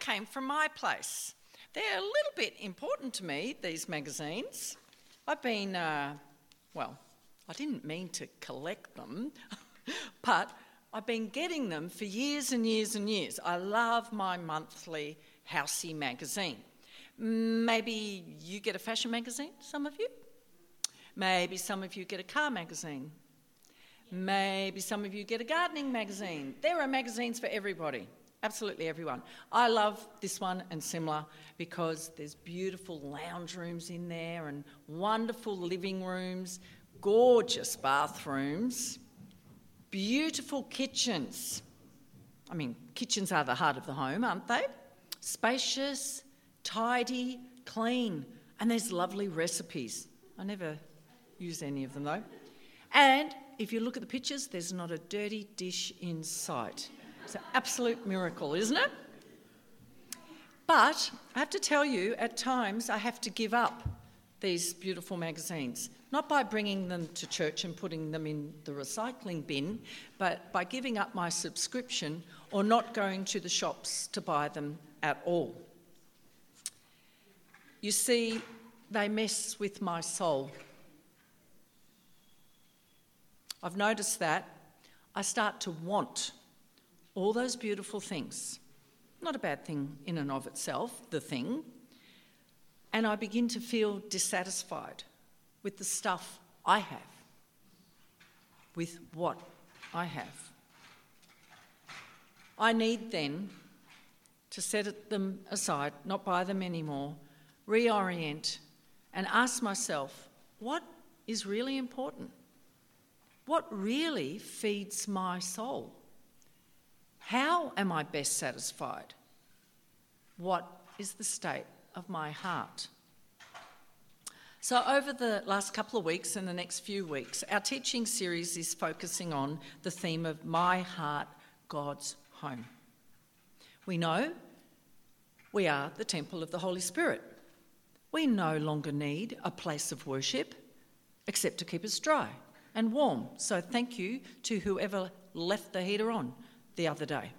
came from my place. They're a little bit important to me, these magazines. I've been, I didn't mean to collect them, but I've been getting them for years and years and years. I love my monthly Housey magazine. Maybe you get a fashion magazine, some of you. Maybe some of you get a car magazine. Maybe some of you get a gardening magazine. There are magazines for everybody, absolutely everyone. I love this one and similar because there's beautiful lounge rooms in there and wonderful living rooms, gorgeous bathrooms, beautiful kitchens. I mean, kitchens are the heart of the home, aren't they? Spacious, tidy, clean, and there's lovely recipes. I never use any of them though. And if you look at the pictures, there's not a dirty dish in sight. It's an absolute miracle, isn't it? But I have to tell you, at times I have to give up these beautiful magazines, not by bringing them to church and putting them in the recycling bin, but by giving up my subscription or not going to the shops to buy them at all. You see, they mess with my soul. I've noticed that I start to want all those beautiful things. Not a bad thing in and of itself, the thing. And I begin to feel dissatisfied with the stuff I have, with what I have. I need then to set them aside, not buy them anymore, reorient and ask myself, what is really important? What really feeds my soul? How am I best satisfied? What is the state of my heart? So over the last couple of weeks and the next few weeks, our teaching series is focusing on the theme of My Heart, God's Home. We know we are the temple of the Holy Spirit. We no longer need a place of worship except to keep us dry and warm. So thank you to whoever left the heater on the other day.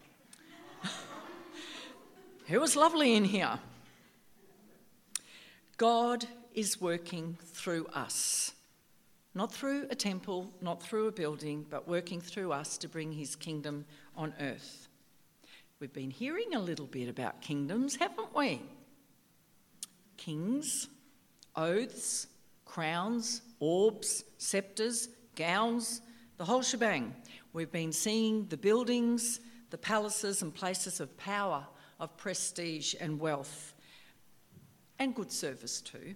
It was lovely in here. God is working through us. Not through a temple, not through a building, but working through us to bring his kingdom on earth. We've been hearing a little bit about kingdoms, haven't we? Kings, oaths, crowns, orbs, sceptres, gowns, the whole shebang. We've been seeing the buildings, the palaces and places of power, of prestige and wealth, and good service too.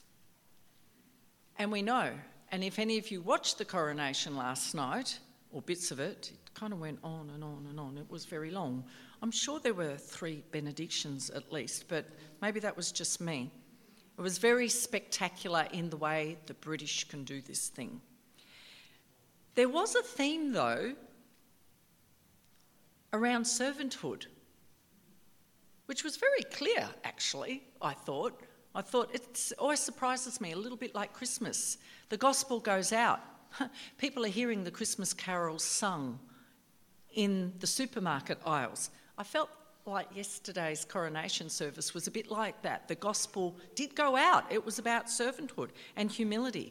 And we know, and if any of you watched the coronation last night, or bits of it, it kind of went on and on and on. It was very long. I'm sure there were 3 benedictions at least, but maybe that was just me. It was very spectacular in the way the British can do this thing. There was a theme, though, around servanthood, which was very clear, actually, I thought. It always surprises me, a little bit like Christmas. The gospel goes out. People are hearing the Christmas carols sung in the supermarket aisles. I felt like yesterday's coronation service was a bit like that. The gospel did go out. It was about servanthood and humility.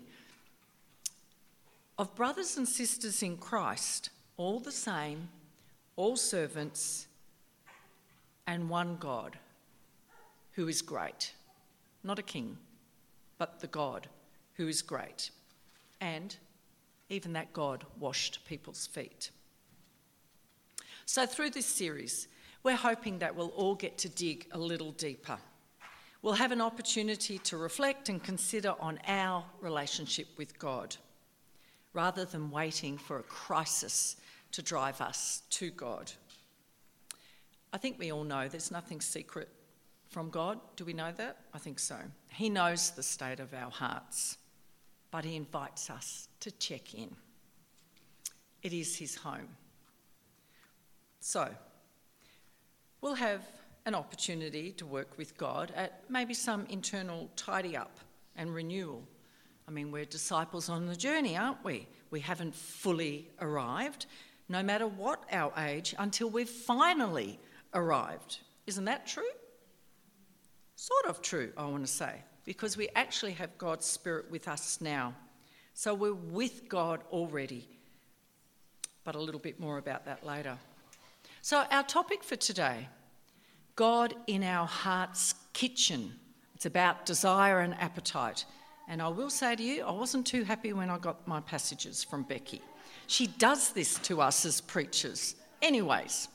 Of brothers and sisters in Christ, all the same, all servants, and one God who is great. Not a king, but the God who is great. And even that God washed people's feet. So through this series, we're hoping that we'll all get to dig a little deeper. We'll have an opportunity to reflect and consider on our relationship with God, rather than waiting for a crisis to drive us to God. I think we all know there's nothing secret from God. Do we know that? I think so. He knows the state of our hearts, but he invites us to check in. It is his home. So, we'll have an opportunity to work with God at maybe some internal tidy up and renewal. I mean, we're disciples on the journey, aren't we? We haven't fully arrived, no matter what our age, until we've finally arrived. Isn't that true? Sort of true, I want to say, because we actually have God's Spirit with us now. So we're with God already. But a little bit more about that later. So our topic for today, God in our heart's kitchen. It's about desire and appetite. And I will say to you, I wasn't too happy when I got my passages from Becky. She does this to us as preachers. Anyways,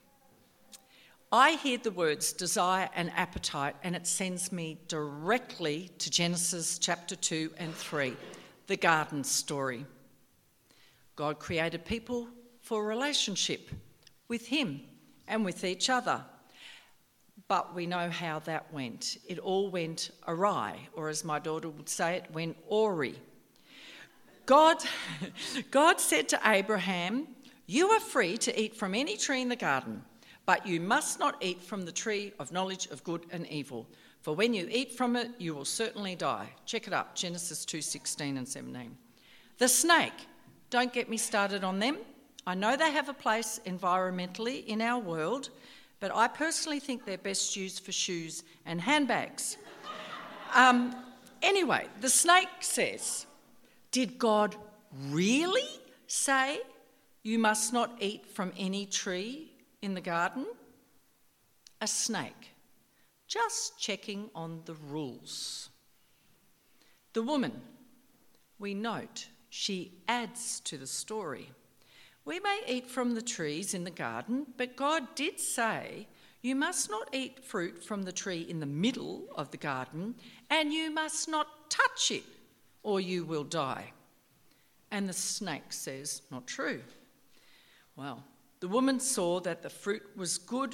I hear the words desire and appetite, and it sends me directly to Genesis chapter 2 and 3, the garden story. God created people for a relationship with him and with each other. But we know how that went. It all went awry, or as my daughter would say, it went awry. God said to Abraham, "You are free to eat from any tree in the garden, but you must not eat from the tree of knowledge of good and evil. For when you eat from it, you will certainly die." Check it up, Genesis 2:16 and 17. The snake, don't get me started on them. I know they have a place environmentally in our world, but I personally think they're best used for shoes and handbags. Anyway, the snake says, did God really say you must not eat from any tree in the garden? A snake, just checking on the rules. The woman, we note, she adds to the story. We may eat from the trees in the garden, but God did say, you must not eat fruit from the tree in the middle of the garden, and you must not touch it, or you will die. And the snake says, not true. Well, the woman saw that the fruit was good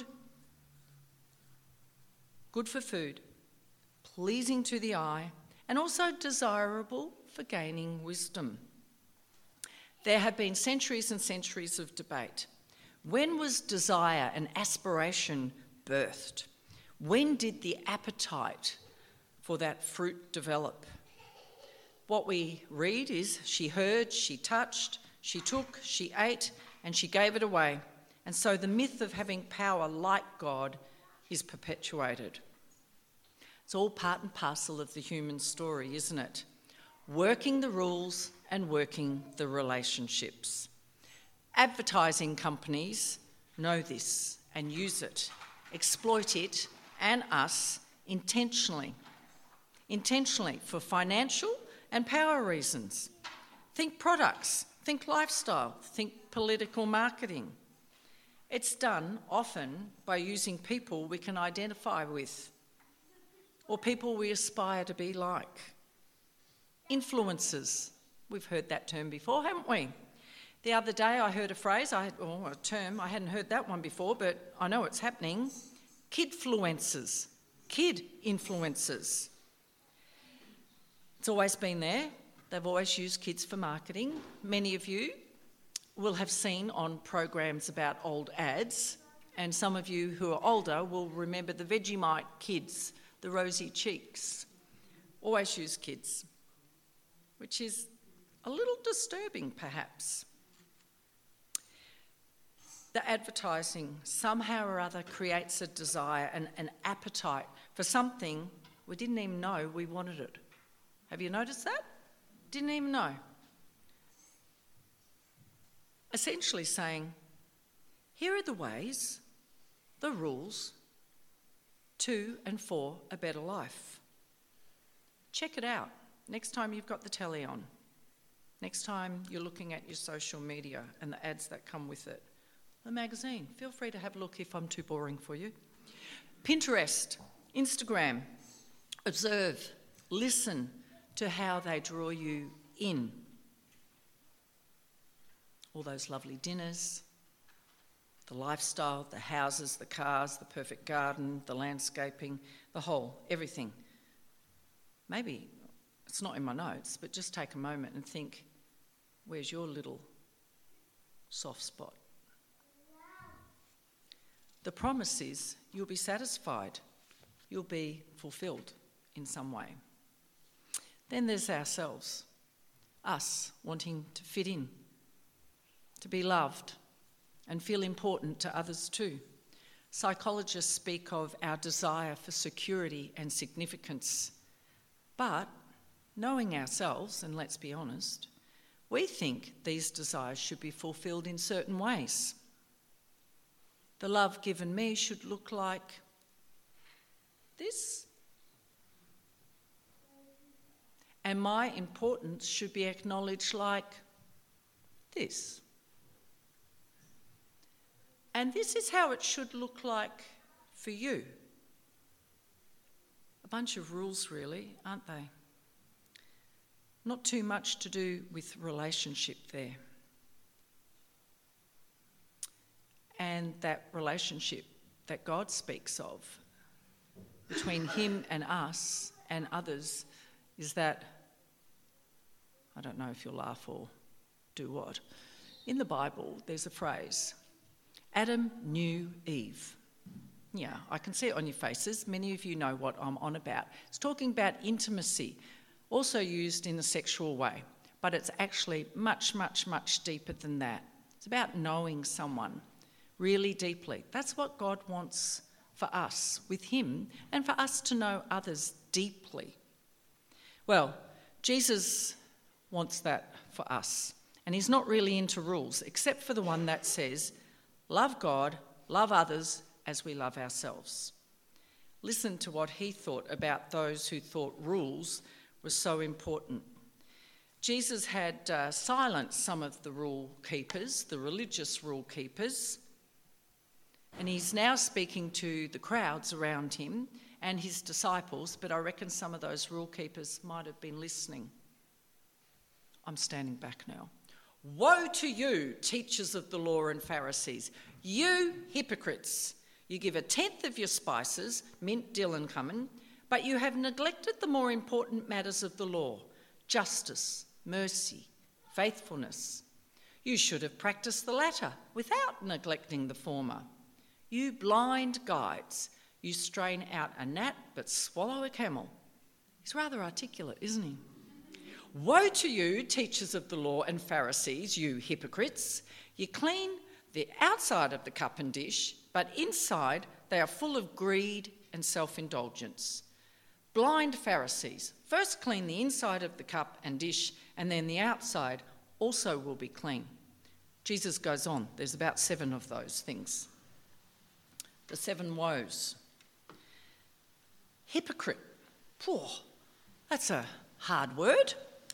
for food, pleasing to the eye, and also desirable for gaining wisdom. There have been centuries and centuries of debate. When was desire and aspiration birthed? When did the appetite for that fruit develop? What we read is she heard, she touched, she took, she ate, and she gave it away. And so the myth of having power like God is perpetuated. It's all part and parcel of the human story, isn't it? Working the rules and working the relationships. Advertising companies know this and use it, exploit it and us intentionally for financial and power reasons. Think products, think lifestyle, think political marketing. It's done often by using people we can identify with or people we aspire to be like. Influencers. We've heard that term before, haven't we? The other day I heard a phrase, a term, I hadn't heard that one before, but I know it's happening. Kidfluencers. Kid influencers. It's always been there. They've always used kids for marketing. Many of you will have seen on programs about old ads, and some of you who are older will remember the Vegemite kids, the rosy cheeks. Always use kids, which is a little disturbing perhaps. The advertising somehow or other creates a desire and an appetite for something we didn't even know we wanted it. Have you noticed that? Didn't even know. Essentially saying, here are the ways, the rules, to and for a better life. Check it out next time you've got the telly on. Next time you're looking at your social media and the ads that come with it. The magazine, feel free to have a look if I'm too boring for you. Pinterest, Instagram, observe, listen to how they draw you in. All those lovely dinners, the lifestyle, the houses, the cars, the perfect garden, the landscaping, the whole, everything. Maybe it's not in my notes, but just take a moment and think, where's your little soft spot? The promise is you'll be satisfied, you'll be fulfilled in some way. Then there's ourselves, us wanting to fit in, to be loved and feel important to others too. Psychologists speak of our desire for security and significance. But knowing ourselves, and let's be honest, we think these desires should be fulfilled in certain ways. The love given me should look like this. And my importance should be acknowledged like this. And this is how it should look like for you. A bunch of rules, really, aren't they? Not too much to do with relationship there. And that relationship that God speaks of between him and us and others is that, I don't know if you'll laugh or do what. In the Bible, there's a phrase, Adam knew Eve. Yeah, I can see it on your faces. Many of you know what I'm on about. It's talking about intimacy, also used in a sexual way, but it's actually much, much, much deeper than that. It's about knowing someone really deeply. That's what God wants for us with him, and for us to know others deeply. Well, Jesus wants that for us, and he's not really into rules, except for the one that says, love God, love others as we love ourselves. Listen to what he thought about those who thought rules were so important. Jesus had silenced some of the rule keepers, the religious rule keepers, and he's now speaking to the crowds around him and his disciples, but I reckon some of those rule keepers might have been listening. I'm standing back now. Woe to you, teachers of the law and Pharisees, you hypocrites! You give 1/10 of your spices, mint, dill and cumin, but you have neglected the more important matters of the law, justice, mercy, faithfulness. You should have practiced the latter without neglecting the former. You blind guides, you strain out a gnat but swallow a camel. He's rather articulate, isn't he? Woe to you, teachers of the law and Pharisees, you hypocrites! You clean the outside of the cup and dish, but inside they are full of greed and self-indulgence. Blind Pharisees, first clean the inside of the cup and dish, and then the outside also will be clean. Jesus goes on. There's about 7 of those things. The 7 woes. Hypocrite. Poor. That's a hard word.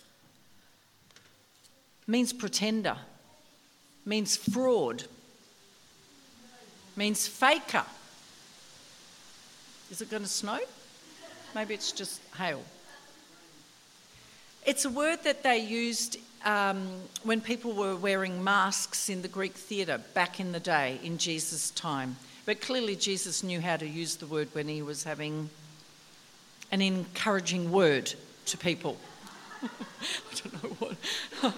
Means pretender. Means fraud. Means faker. Is it going to snow? Maybe it's just hail. It's a word that they used when people were wearing masks in the Greek theatre back in the day, in Jesus' time. But clearly Jesus knew how to use the word when he was having an encouraging word to people. I don't know what.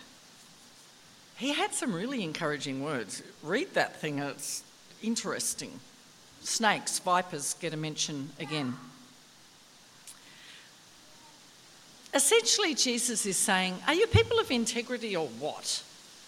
He had some really encouraging words. Read that thing, it's interesting. Snakes, vipers get a mention again. Essentially, Jesus is saying, are you people of integrity or what?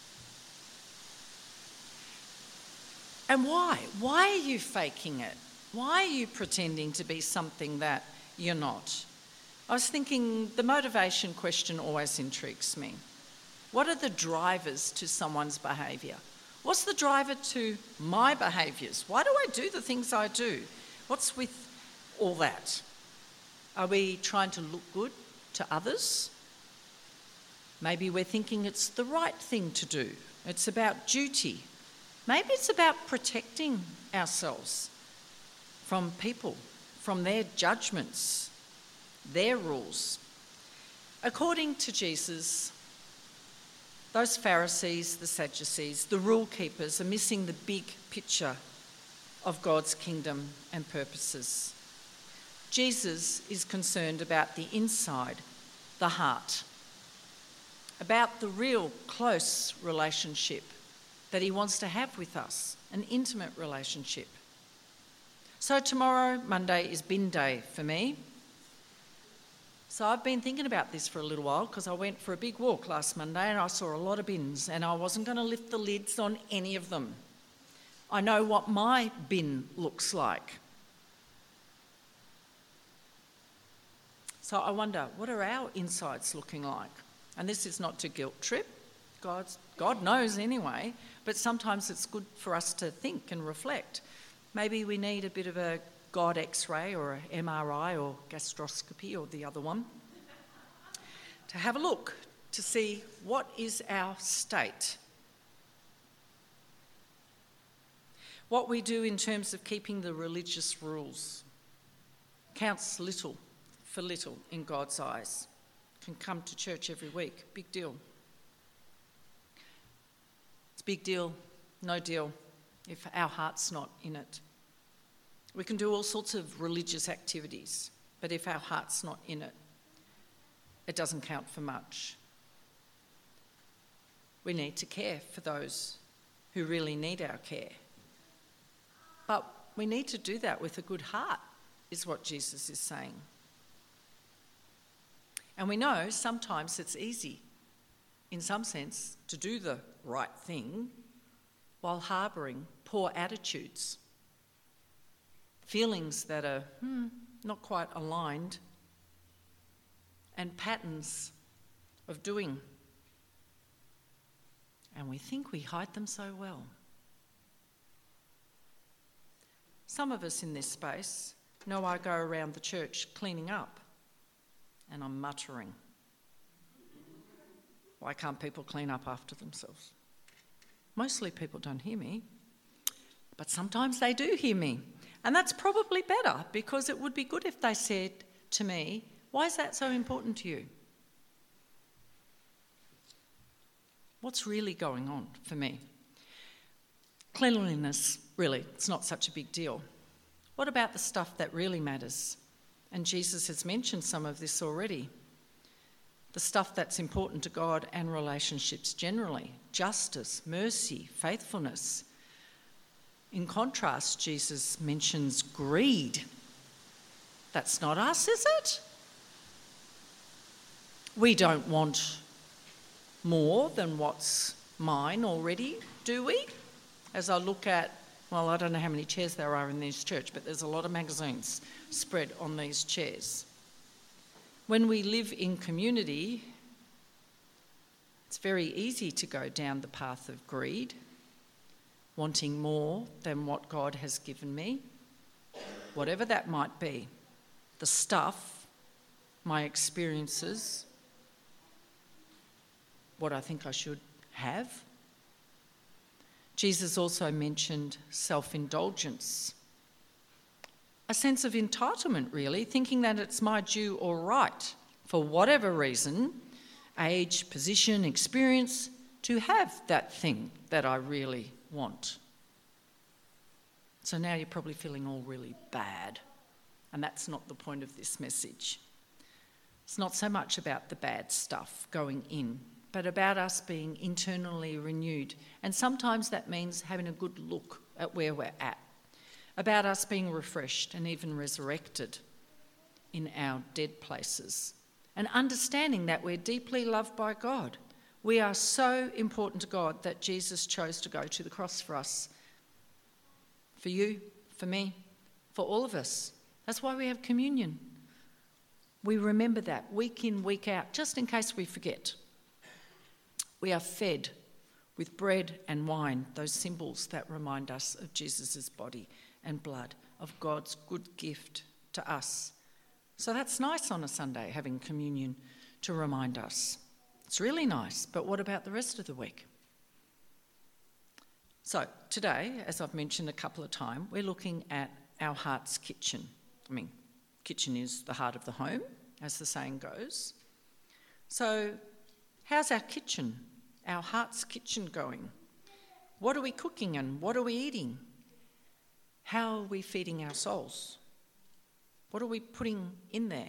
And why? Why are you faking it? Why are you pretending to be something that you're not? I was thinking the motivation question always intrigues me. What are the drivers to someone's behaviour? What's the driver to my behaviours? Why do I do the things I do? What's with all that? Are we trying to look good to others? Maybe we're thinking it's the right thing to do. It's about duty. Maybe it's about protecting ourselves from people, from their judgments, their rules. According to Jesus, those Pharisees, the Sadducees, the rule keepers are missing the big picture of God's kingdom and purposes. Jesus is concerned about the inside, the heart, about the real close relationship that he wants to have with us, an intimate relationship. So tomorrow, Monday, is bin day for me. So I've been thinking about this for a little while because I went for a big walk last Monday and I saw a lot of bins and I wasn't going to lift the lids on any of them. I know what my bin looks like. So I wonder, what are our insides looking like? And this is not to guilt trip. God knows anyway, but sometimes it's good for us to think and reflect. Maybe we need a bit of a God X-ray or an MRI or gastroscopy or the other one to have a look to see what is our state. What we do in terms of keeping the religious rules counts little for little in God's eyes. Can come to church every week, big deal. It's a big deal, no deal, if our heart's not in it. We can do all sorts of religious activities, but if our heart's not in it, it doesn't count for much. We need to care for those who really need our care. But we need to do that with a good heart, is what Jesus is saying. And we know sometimes it's easy, in some sense, to do the right thing while harbouring poor attitudes, feelings that are not quite aligned, and patterns of doing. And we think we hide them so well. Some of us in this space know I go around the church cleaning up, and I'm muttering. Why can't people clean up after themselves? Mostly people don't hear me, but sometimes they do hear me. And that's probably better, because it would be good if they said to me, why is that so important to you? What's really going on for me? Cleanliness, really, it's not such a big deal. What about the stuff that really matters? And Jesus has mentioned some of this already. The stuff that's important to God and relationships generally. Justice, mercy, faithfulness. In contrast, Jesus mentions greed. That's not us, is it? We don't want more than what's mine already, do we? As I look at, well, I don't know how many chairs there are in this church, but there's a lot of magazines spread on these chairs. When we live in community, it's very easy to go down the path of greed, wanting more than what God has given me, whatever that might be. The stuff, my experiences, what I think I should have. Jesus also mentioned self-indulgence. A sense of entitlement, really, thinking that it's my due or right, for whatever reason, age, position, experience, to have that thing that I really want. So now you're probably feeling all really bad, and that's not the point of this message. It's not so much about the bad stuff going in, but about us being internally renewed. And sometimes that means having a good look at where we're at. About us being refreshed and even resurrected in our dead places. And understanding that we're deeply loved by God. We are so important to God that Jesus chose to go to the cross for us. For you, for me, for all of us. That's why we have communion. We remember that week in, week out, just in case we forget. We are fed with bread and wine, those symbols that remind us of Jesus' body and blood, of God's good gift to us. So that's nice on a Sunday, having communion to remind us. It's really nice, but what about the rest of the week? So today, as I've mentioned a couple of times, we're looking at our heart's kitchen. Kitchen is the heart of the home, as the saying goes. So how's our kitchen? Our heart's kitchen going? What are we cooking and what are we eating? How are we feeding our souls? What are we putting in there?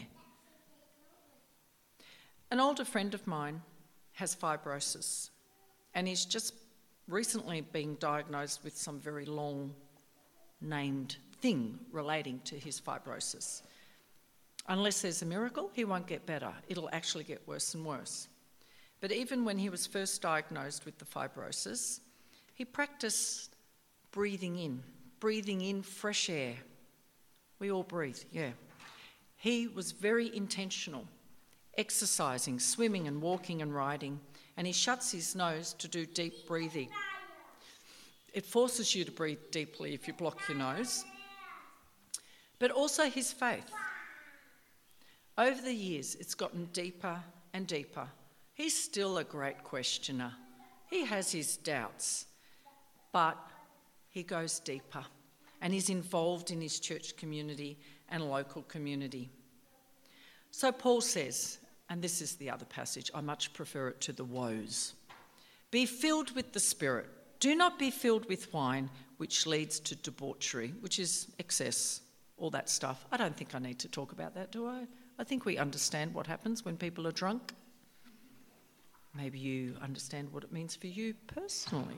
An older friend of mine has fibrosis, and he's just recently been diagnosed with some very long named thing relating to his fibrosis. Unless there's a miracle, he won't get better. It'll actually get worse and worse. But even when he was first diagnosed with the fibrosis, he practiced breathing in fresh air. We all breathe, yeah. He was very intentional, exercising, swimming and walking and riding, and he shuts his nose to do deep breathing. It forces you to breathe deeply if you block your nose. But also his faith. Over the years, it's gotten deeper and deeper. He's still a great questioner. He has his doubts, but he goes deeper, and he's involved in his church community and local community. So Paul says, and this is the other passage, I much prefer it to the woes. Be filled with the Spirit. Do not be filled with wine, which leads to debauchery, which is excess, all that stuff. I don't think I need to talk about that, do I? I think we understand what happens when people are drunk. Maybe you understand what it means for you personally.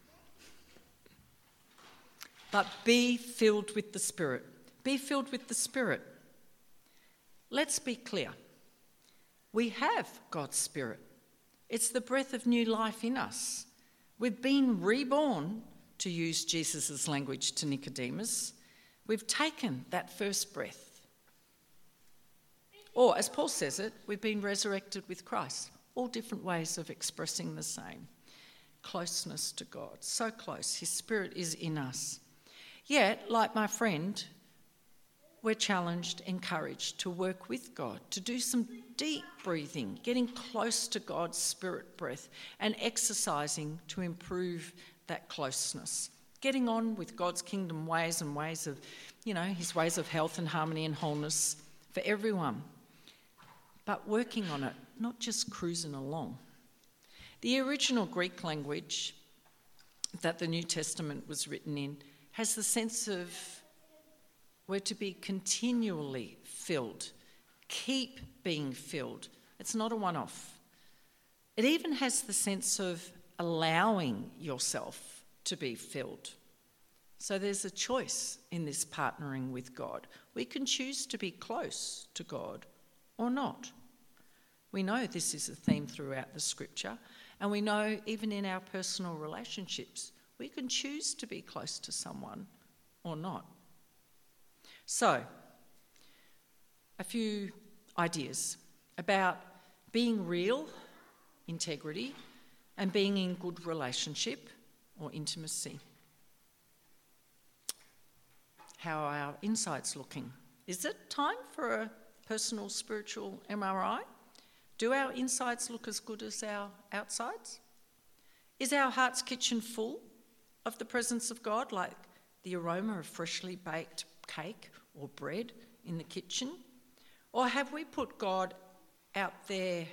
But be filled with the Spirit. Be filled with the Spirit. Let's be clear. We have God's Spirit. It's the breath of new life in us. We've been reborn, to use Jesus' language to Nicodemus. We've taken that first breath. Or, as Paul says it, we've been resurrected with Christ. All different ways of expressing the same. Closeness to God. So close. His Spirit is in us. Yet, like my friend, we're challenged, encouraged to work with God, to do some deep breathing, getting close to God's Spirit breath and exercising to improve that closeness. Getting on with God's kingdom ways and ways of, his ways of health and harmony and wholeness for everyone. But working on it, not just cruising along. The original Greek language that the New Testament was written in has the sense of we're to be continually filled, keep being filled. It's not a one-off. It even has the sense of allowing yourself to be filled. So there's a choice in this partnering with God. We can choose to be close to God or not. We know this is a theme throughout the scripture, and we know even in our personal relationships, we can choose to be close to someone or not. So, a few ideas about being real, integrity, and being in good relationship or intimacy. How are our insides looking? Is it time for a personal spiritual MRI? Do our insides look as good as our outsides? Is our heart's kitchen full of the presence of God, like the aroma of freshly baked cake or bread in the kitchen? Or have we put God out there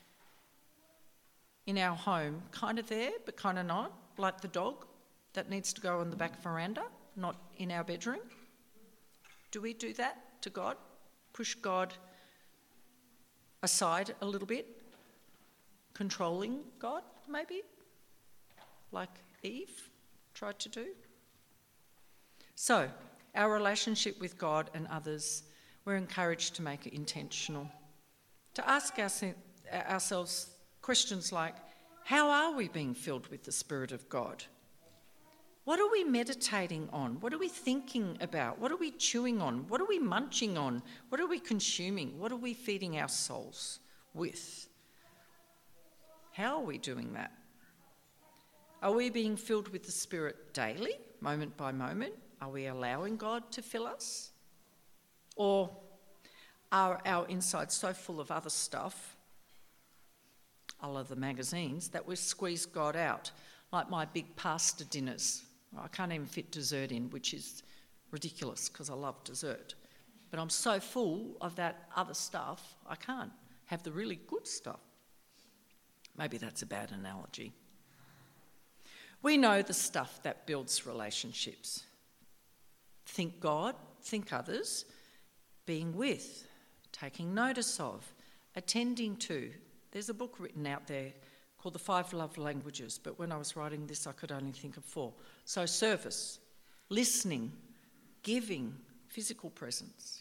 in our home, kind of there, but kind of not, like the dog that needs to go on the back veranda, not in our bedroom? Do we do that to God? Push God aside a little bit? Controlling God, maybe? Like Eve tried to do? So, our relationship with God and others, we're encouraged to make it intentional. To ask ourselves questions like, how are we being filled with the Spirit of God? What are we meditating on? What are we thinking about? What are we chewing on? What are we munching on? What are we consuming? What are we feeding our souls with? How are we doing that? Are we being filled with the Spirit daily, moment by moment? Are we allowing God to fill us? Or are our insides so full of other stuff, a la the magazines, that we've squeezed God out, like my big pasta dinners? I can't even fit dessert in, which is ridiculous because I love dessert. But I'm so full of that other stuff, I can't have the really good stuff. Maybe that's a bad analogy. We know the stuff that builds relationships. Think God, think others, being with, taking notice of, attending to. There's a book written out there called The 5 Love Languages, but when I was writing this, I could only think of 4. So service, listening, giving, physical presence.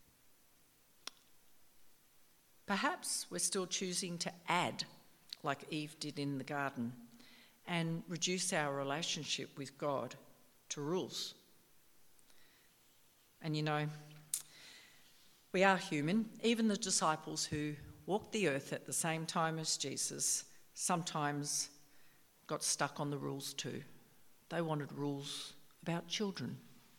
Perhaps we're still choosing to add, like Eve did in the garden, and reduce our relationship with God to rules. And you know, we are human. Even the disciples who walked the earth at the same time as Jesus sometimes got stuck on the rules too. They wanted rules about children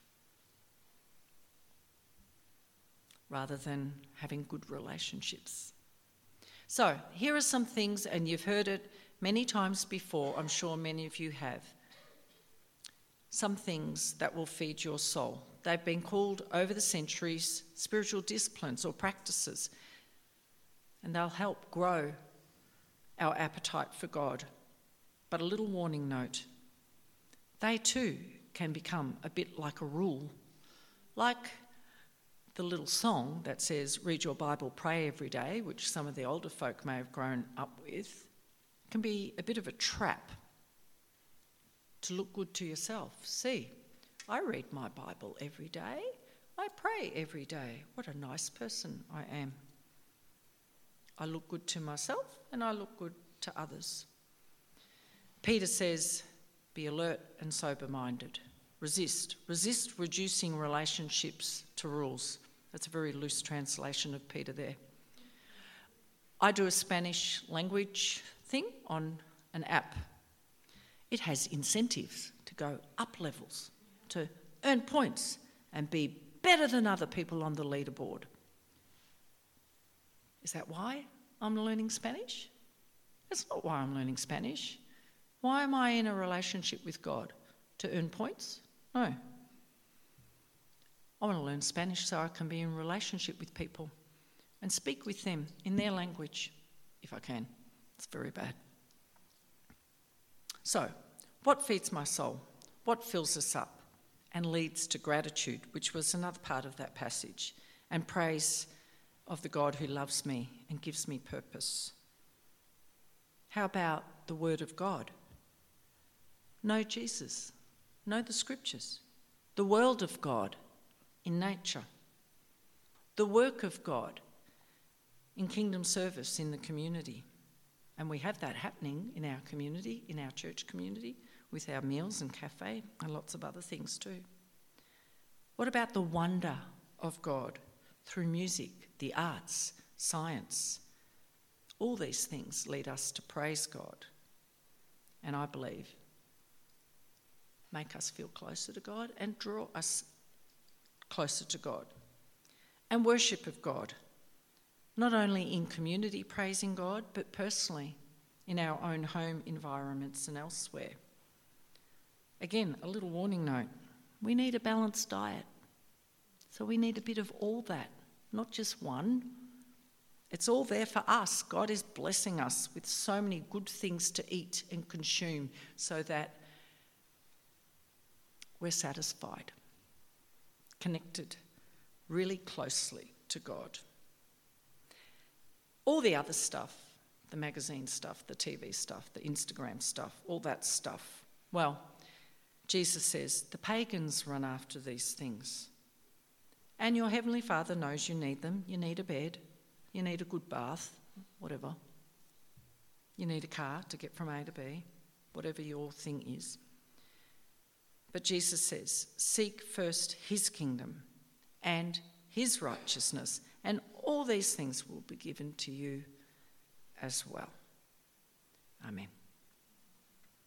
rather than having good relationships. So here are some things, and you've heard it many times before, I'm sure many of you have. Some things that will feed your soul. They've been called over the centuries spiritual disciplines or practices, and they'll help grow our appetite for God. But a little warning note, they too can become a bit like a rule, like the little song that says, read your Bible, pray every day, which some of the older folk may have grown up with, can be a bit of a trap to look good to yourself. See, I read my Bible every day. I pray every day. What a nice person I am. I look good to myself and I look good to others. Peter says, be alert and sober-minded. Resist reducing relationships to rules. That's a very loose translation of Peter there. I do a Spanish language thing on an app. It has incentives to go up levels, to earn points and be better than other people on the leaderboard. Is that why I'm learning Spanish? That's not why I'm learning Spanish. Why am I in a relationship with God? To earn points? No. I want to learn Spanish so I can be in relationship with people and speak with them in their language, if I can. It's very bad. So, what feeds my soul? What fills us up and leads to gratitude, which was another part of that passage, and praise of the God who loves me and gives me purpose? How about the Word of God? Know Jesus, know the Scriptures, the world of God in nature, the work of God in kingdom service in the community. And we have that happening in our community, in our church community, with our meals and cafe and lots of other things too. What about the wonder of God through music, the arts, science? All these things lead us to praise God, and I believe make us feel closer to God and draw us closer to God. And worship of God, not only in community praising God, but personally in our own home environments and elsewhere. Again, a little warning note, we need a balanced diet. So we need a bit of all that, not just one. It's all there for us. God is blessing us with so many good things to eat and consume so that we're satisfied, connected really closely to God. All the other stuff, the magazine stuff, the TV stuff, the Instagram stuff, all that stuff, well, Jesus says the pagans run after these things. And your Heavenly Father knows you need them. You need a bed, you need a good bath, whatever. You need a car to get from A to B, whatever your thing is. But Jesus says, seek first his kingdom and his righteousness, and all these things will be given to you as well. Amen.